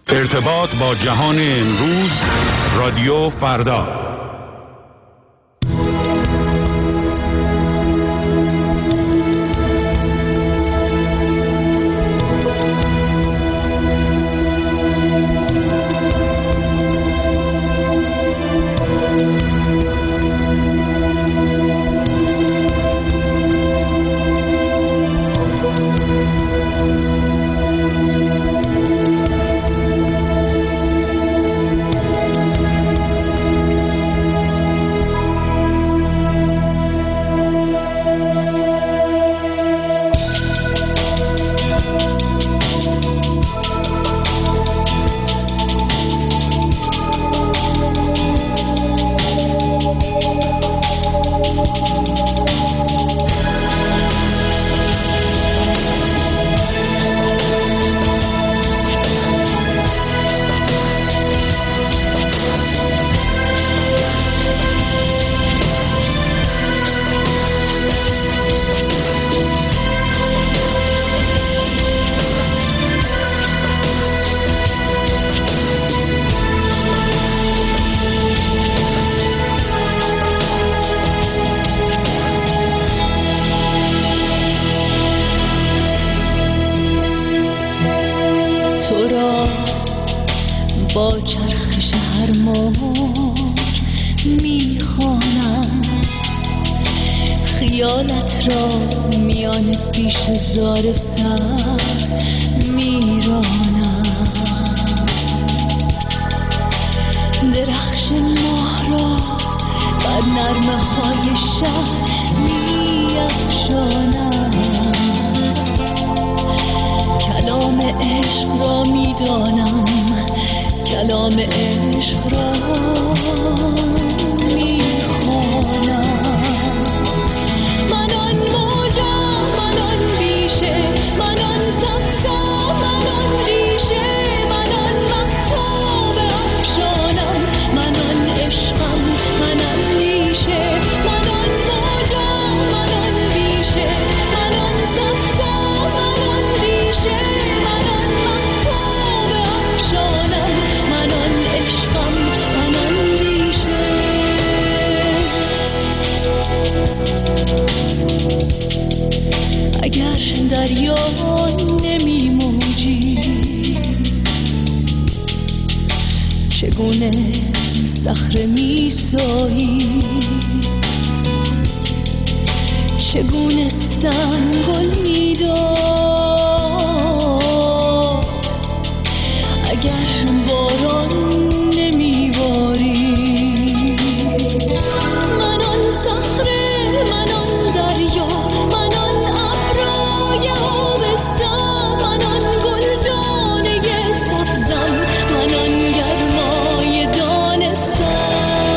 ارتباط با جهان امروز، رادیو فردا. با چرخش هر موج میخوانم، خیالت را میان پیش زار سبز میرانم، درخش ماه را بر نرمه های شب میافشانم، کلام عشق را میدانم، کلام عشق را میخوانم. من آن موجم، من آن بیشه، من آن سبزم، من آن ریشه، من آن مهتاب افشانم، من آن عشقم، من آن ریشه، من آن موجم، من آن بیشه، من آن سبزم، من آن ریشه، من آن مهتاب افشانم، من آن عشقم، من آن ریشه. اگر دریا نمی موجی، چگونه صخره می سایی، چگونه سنگل می داد، اگر باران نمی باری. من آن صخره، من آن دریا، من آن ابرای آبستان، من آن گلدانه سبزم، من آن گرمای دانستان.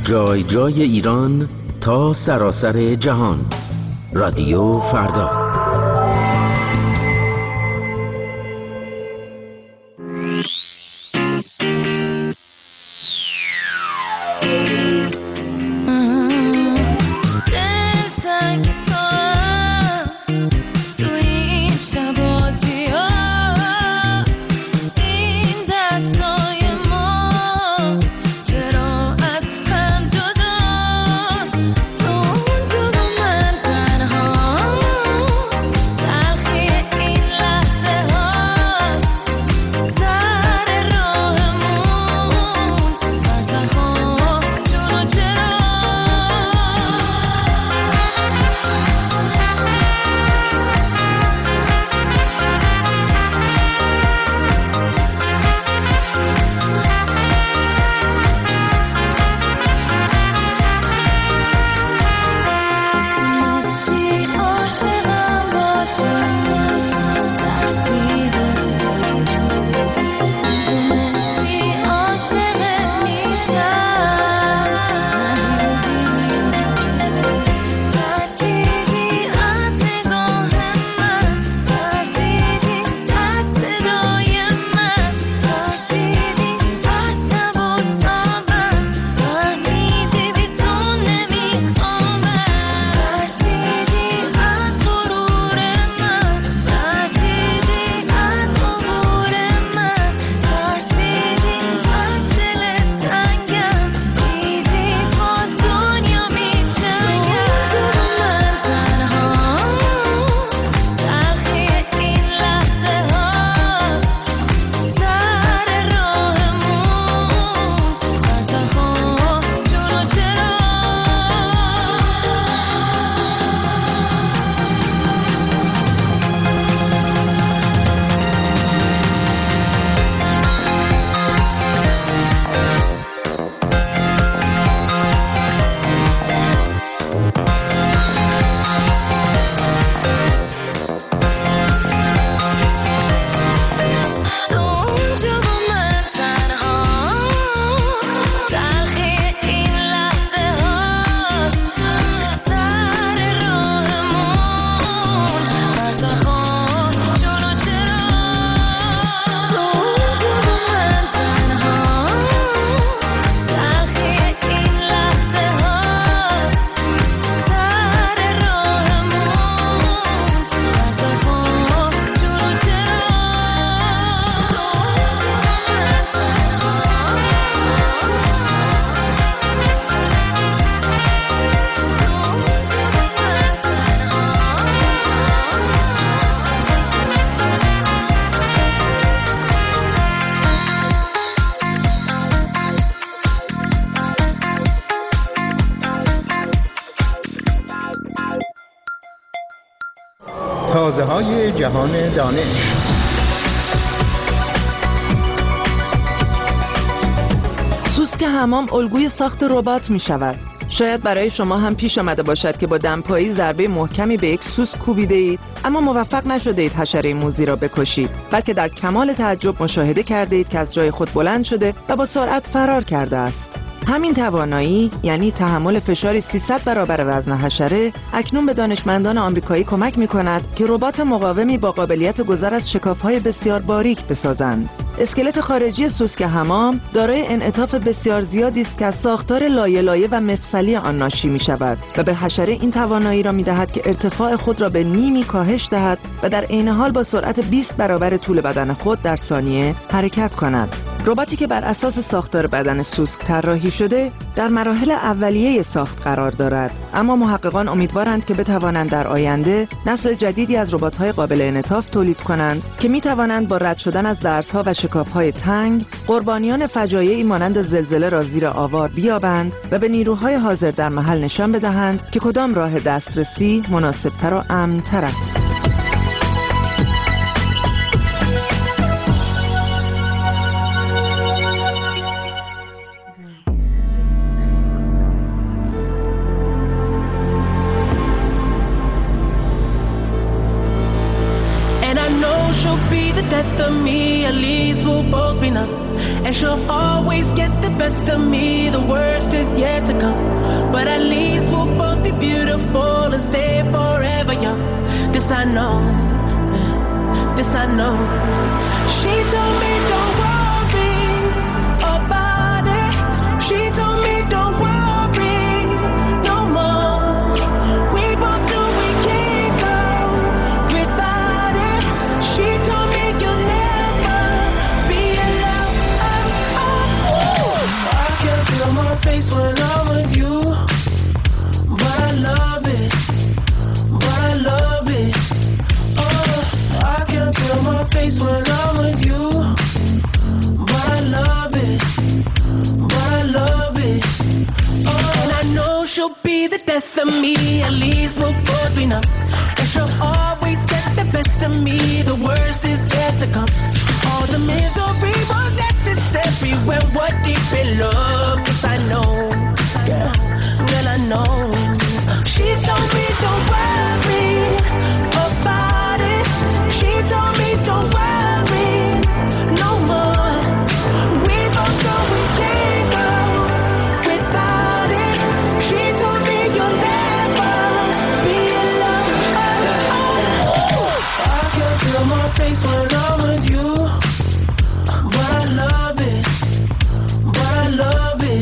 جای جای ایران تا سراسر جهان. رادیو فردا. تازه‌های جهان دانش. سوسک حمام الگوی ساخت ربات می شود. شاید برای شما هم پیش آمده باشد که با دمپایی ضربه محکمی به یک سوسک کوبیده اید، اما موفق نشده اید حشره موذی را بکشید، بلکه در کمال تعجب مشاهده کرده اید که از جای خود بلند شده و با سرعت فرار کرده است. همین توانایی، یعنی تحمل فشاری 300 برابر وزن حشره، اکنون به دانشمندان آمریکایی کمک می‌کند که ربات مقاومی با قابلیت گذر از شکاف‌های بسیار باریک بسازند. اسکلت خارجی سوسک حمام دارای انعطاف بسیار زیادی است که از ساختار لایه لایه و مفصلی آن ناشی می‌شود و به حشره این توانایی را می‌دهد که ارتفاع خود را به نیمی کاهش دهد و در عین حال با سرعت 20 برابر طول بدن خود در ثانیه حرکت کند. رباتی که بر اساس ساختار بدن سوسک طراحی شده در مراحل اولیه ساخت قرار دارد، اما محققان امیدوارند که بتوانند در آینده نسل جدیدی از ربات‌های قابل انعطاف تولید کنند که می‌توانند با رد شدن از درزها و شکاف‌های تنگ قربانیان فجایعی مانند زلزله را زیر آوار بیابند و به نیروهای حاضر در محل نشان بدهند که کدام راه دسترسی مناسب‌تر و امن‌تر است. Death of me, at least we'll both be numb. and she'll always get the best of me. The worst is yet to come, but at least we'll both be beautiful and stay forever young. This I know, this I know. She told me don't worry about it. She told me don't worry no more. We both knew we can't go without it. She told me you'll never be alone. I can feel my face when I'm with you, but I love it, but I love it. I can feel my face when I'm with you, but I love it, but I love it. And I know she'll be the death of me, at least we'll both be numb. And she'll always get the best of me, the worst is yet to come. All the misery was necessary when we're deep in love. Cause I know, yeah, girl I know. She told me don't worry about it. She told me don't worry no more. We both know we can't go without it. She told me you'll never be alone. I can feel my face when I'm with you, but I love it, but I love it.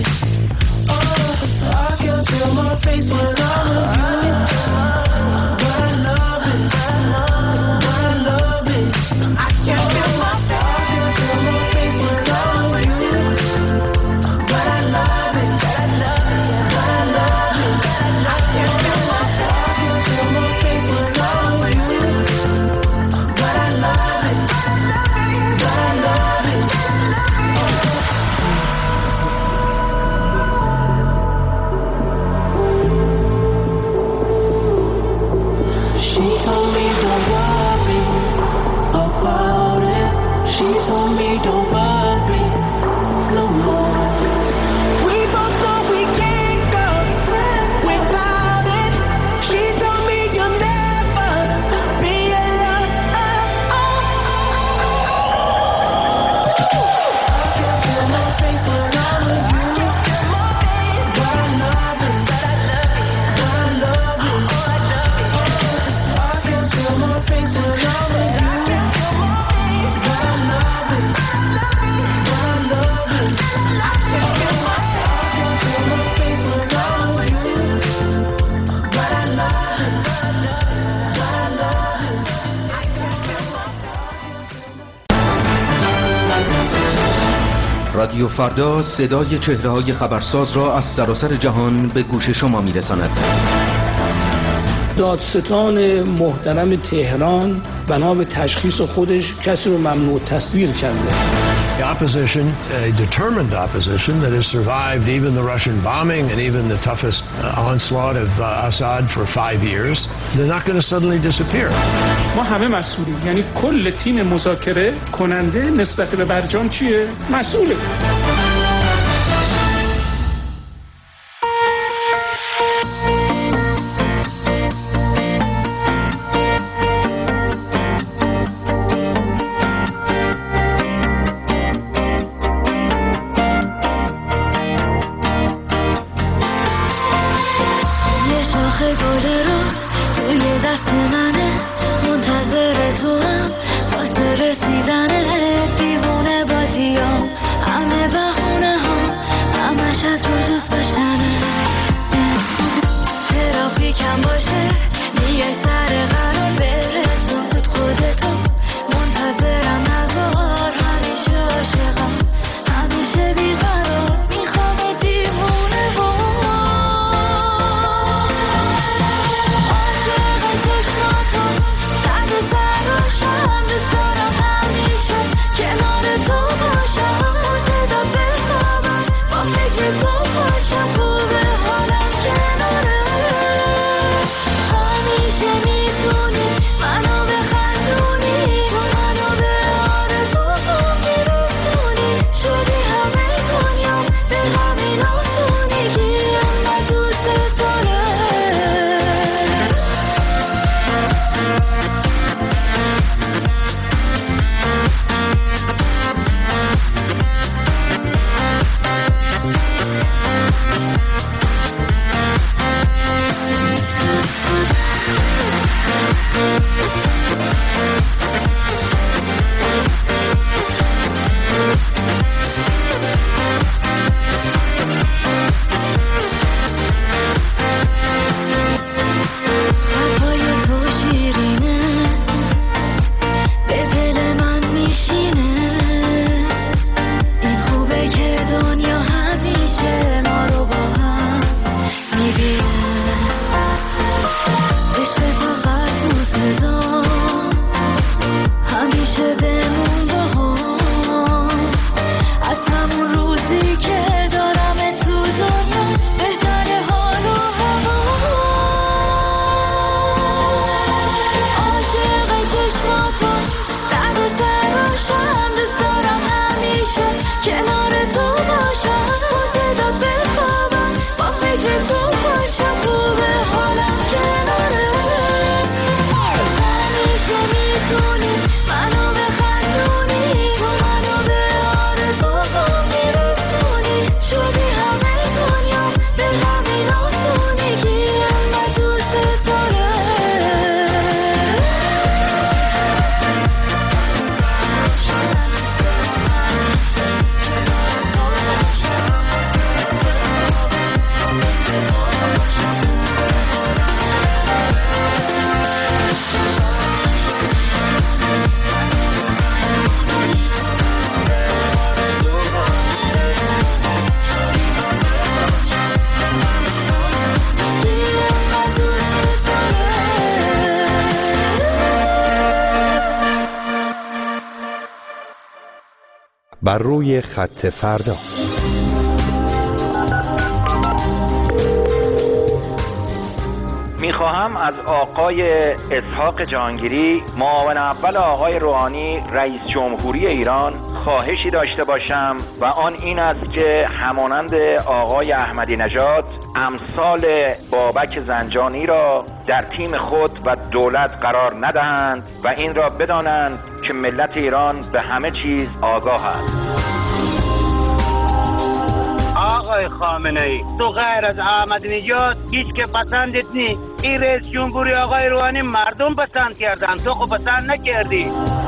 I can feel my face when I'm with you, but I love it, but I love it. I can feel my face when I'm with you, but I love it, but I love it. I can feel my face when I'm with you, but I love it, but I love it. She told me don't worry about it. She told me don't worry no more. We both know we can't go without it. She told me you'll never be alone. I can feel my face when I'm with you, but I love it, but I love it. I can feel my face when I'm with you, but I love it, but I love it. I can feel my face when I'm with you, but I love it, but I love it. رادیو فردا صدای چهره‌های خبرساز را از سراسر جهان به گوش شما می‌رساند. دادستان محترم تهران بنا به تشخیص خودش کسی رو ممنوع تصویر کرده. The opposition, a determined opposition that has survived even the Russian bombing and even the toughest onslaught of Assad for 5 years, they're not going to suddenly disappear. ما همه مسئولیم، یعنی کل تیم مذاکره کننده نسبت به برجام چیه؟ مسئوله. عاشق چشمات بر روی خط فردا. میخواهم از آقای اسحاق جهانگیری، معاون اول آقای روحانی رئیس جمهوری ایران، خواهشی داشته باشم و آن این است که همانند آقای احمدی نژاد امثال بابک زنجانی را در تیم خود و دولت قرار ندهند و این را بدانند که ملت ایران به همه چیز آگاه است. آقای خامنه‌ای، تو غیر از احمدی نژاد هیچ که پسندت نی. این رئیس جمهوری آقای روحانی مردم پسند کردن، تو خب پسند نکردی.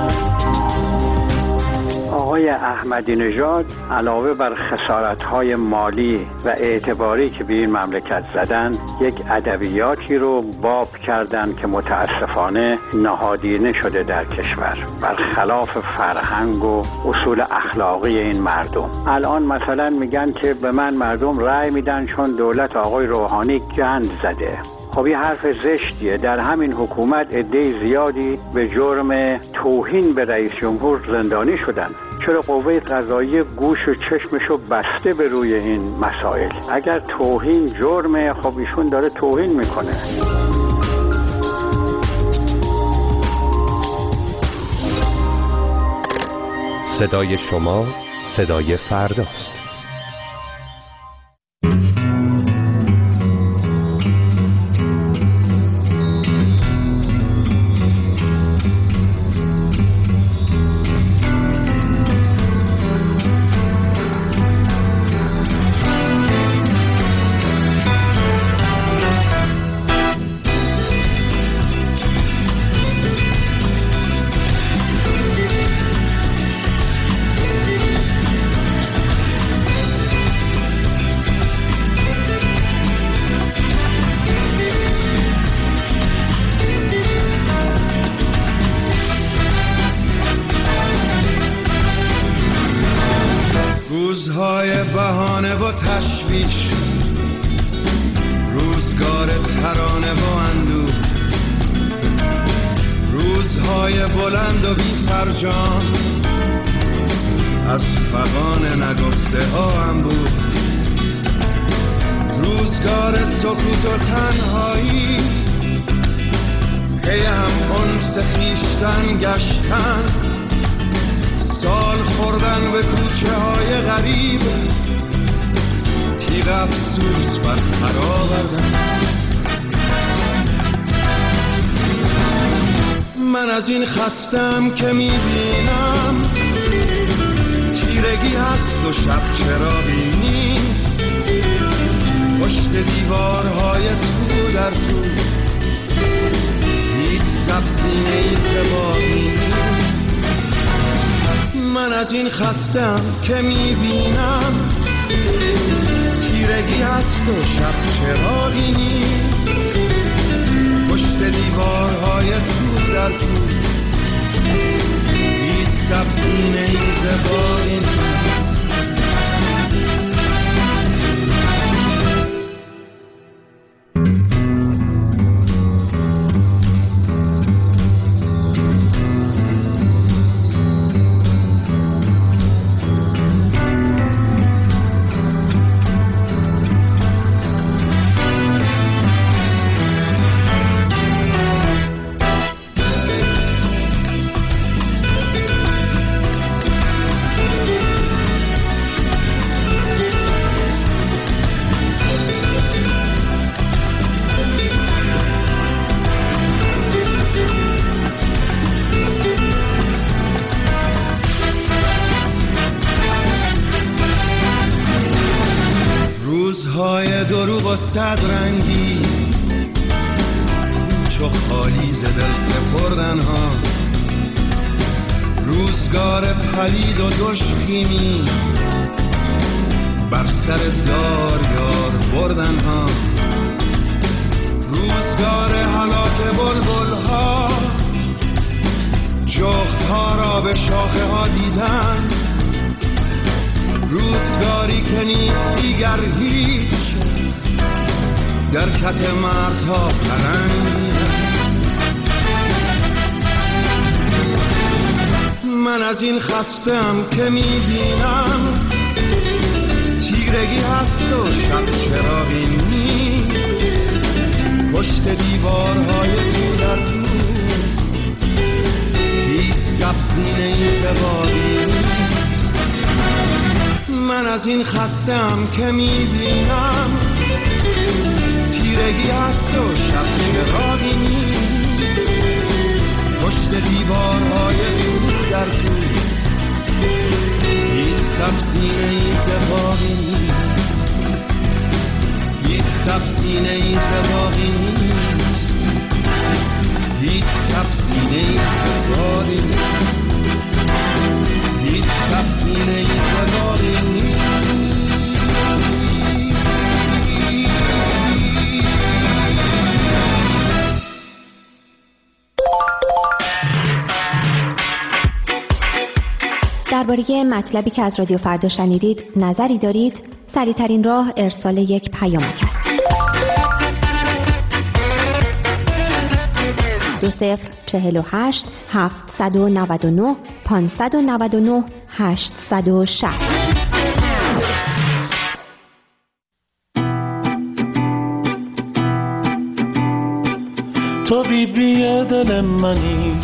آقای احمدی نژاد علاوه بر خسارت‌های مالی و اعتباری که به این مملکت زدن، یک ادبیاتی رو باب کردن که متاسفانه نهادینه شده در کشور، برخلاف فرهنگ و اصول اخلاقی این مردم. الان مثلا میگن که به من مردم رأی میدن چون دولت آقای روحانی گند زده. خب این حرف زشتیه. در همین حکومت عده زیادی به جرم توهین به رئیس جمهور زندانی شدن. چرا قوه قضاییه گوش و چشمشو بسته به روی این مسائل؟ اگر توهین جرمه، خب ایشون داره توهین میکنه. صدای شما صدای فرداست. روزهای بهانه و تشویش، روزگار ترانه و اندوه، روزهای بلند و بی فرجام، از فغان نگفته ها انبوه، روزگار سکوت و تنهایی، پی هم انس خویشتن گشتن، سال خوردن به کوچه های غریب، تیغ افسوس بر پر آوردن. من از این خستم که میبینم تیرگی هست و شب چراغی نیست، پشت دیوارهای تو در تو هیچ سبزینه ای زبانی نیست. من از این خستم که میبینم تیرگی هست و شب چراغی نیست، پشت دیوارهای تو در تو هیچ سبزینه ای زبانی نیست. صد رنگی چو خالی ز دل سپردن ها، روزگار پلید و دشخیمی بر سر دار یار بردن ها، روزگار هلاک بلبل ها، جغد ها را به شاخه ها دیدن، روزگاری که نیست دیگر هیچ در کت مردها پرنگ. من از از این خستم که میبینم تیرگی هست و شب چراغی نیست، پشت دیوارهای تو در تو هیچ سبزین انتباقی نیست. من از این خستم که میبینم تیرگی هست و شب چراغی نیست، پشت دیوارهای تو در تو هیچ سبزین انتباقی نیست، هیچ سبزین انتباقی نیست، هیچ سبزین انتباقی نیست، هیچ سبزین انتباقی نیست. درباره مطلبی که از رادیو فردا شنیدید نظری دارید؟ سریع‌ترین راه ارسال یک پیامک است. 2048 799 599 860. تو بیبی دل منی،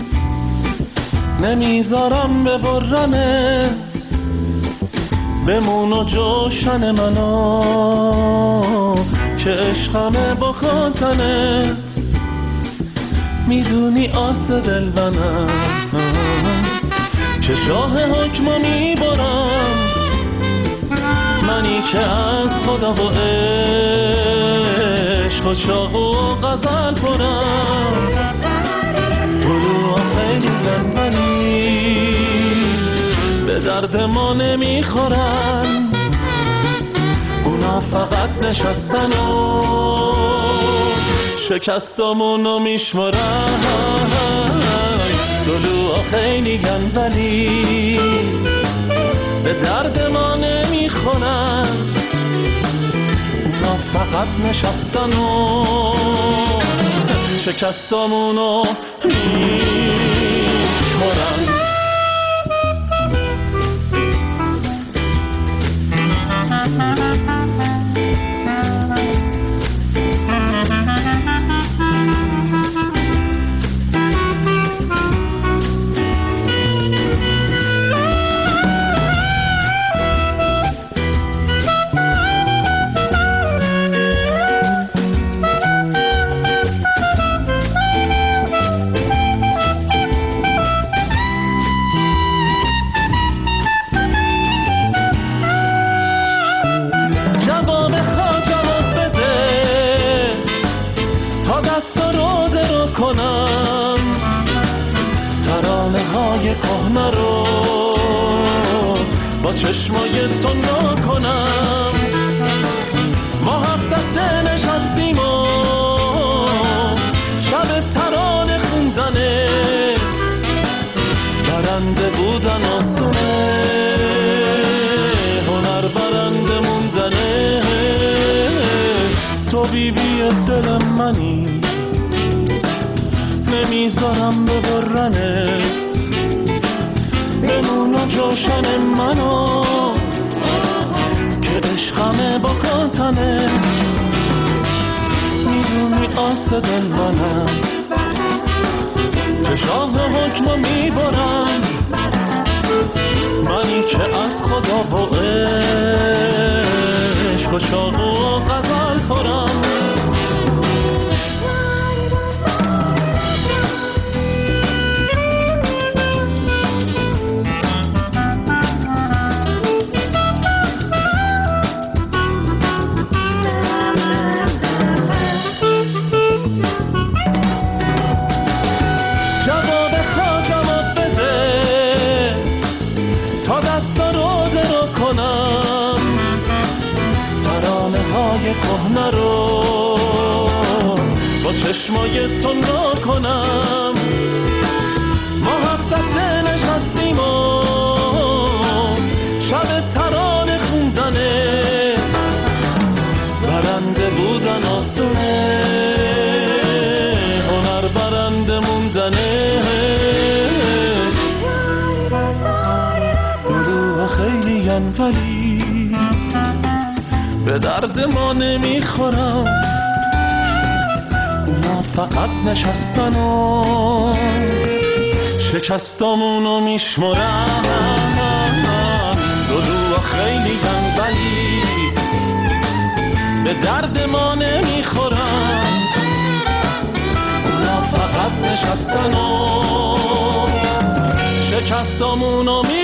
نمیذارم ببرنت، بمون و جوشن منو که عشقمه بکن تنت. میدونی آس دل منم که شاه حکمو میبرم، منی که از خدا و عشق و شاق و غزل پرم. طلوع خیلی منی به درد ما نمیخورن، اونا فقط نشستن و شکستامونو میشمرن. طلوع خیلی ولی به درد ما نمیخورن، اونا فقط نشستن و شکستامونو میشمرن. چشمای تو نکنم، ما هفت دسته نشستیم و شب ترانه خوندنه، برنده بودن آسونه، هنر برنده موندنه. تو بیبی دل منی، نمیذارم ببرنت، بمون و جوشن منو که عشقمه بکن تنه. میدونی آس دل منم که شاه حکمو میبرم، منی که از خدا و عشق و شاق و غزل خورم. چشمای تو نکنم، ما هفت دسته نشستیم و شب ترانه خوندنه، برنده بودن آسونه، هنر برنده موندنه. میگن ولی به درد ما نمیخورن. اونا فقط نشستن و شکستامونو میشمرن. دلوها خیلی گن ولی به درد ما نمیخورن. اونا فقط نشستن و شکستامونو